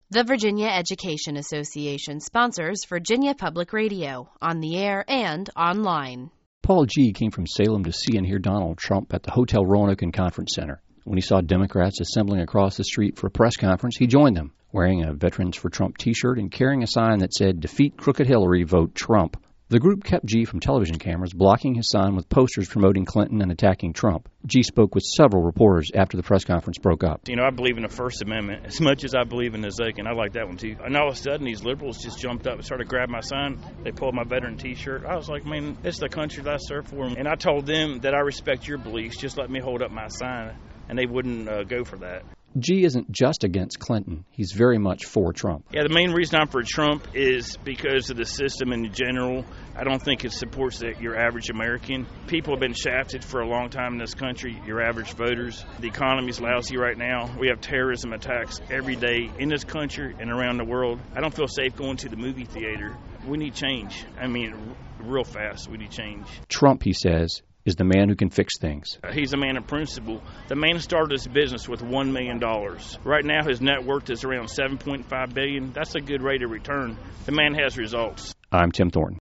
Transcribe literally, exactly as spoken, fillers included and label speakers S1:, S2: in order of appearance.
S1: The Virginia Education Association sponsors Virginia Public Radio, on the air and online.
S2: Paul G. came from Salem to see and hear Donald Trump at the Hotel Roanoke and Conference Center. When he saw Democrats assembling across the street for a press conference, he joined them, wearing a Veterans for Trump t-shirt and carrying a sign that said, "Defeat Crooked Hillary, Vote Trump." The group kept G from television cameras, blocking his sign with posters promoting Clinton and attacking Trump. G spoke with several reporters after the press conference broke up.
S3: You know, I believe in the First Amendment as much as I believe in the Second. I like that one, too. And all of a sudden, these liberals just jumped up and started to grab my sign. They pulled my veteran T-shirt. I was like, man, it's the country that I serve for. And I told them that I respect your beliefs. Just let me hold up my sign. And they wouldn't uh, go for that.
S2: G isn't just against Clinton. He's very much for Trump.
S3: Yeah, the main reason I'm for Trump is because of the system in general. I don't think it supports the, your average American. People have been shafted for a long time in this country, your average voters. The economy's lousy right now. We have terrorism attacks every day in this country and around the world. I don't feel safe going to the movie theater. We need change. I mean, real fast, we need change.
S2: Trump, he says, is the man who can fix things.
S3: Uh, he's a man of principle. The man started his business with one million dollars. Right now, his net worth is around seven point five billion dollars. That's a good rate of return. The man has results.
S2: I'm Tim Thornton.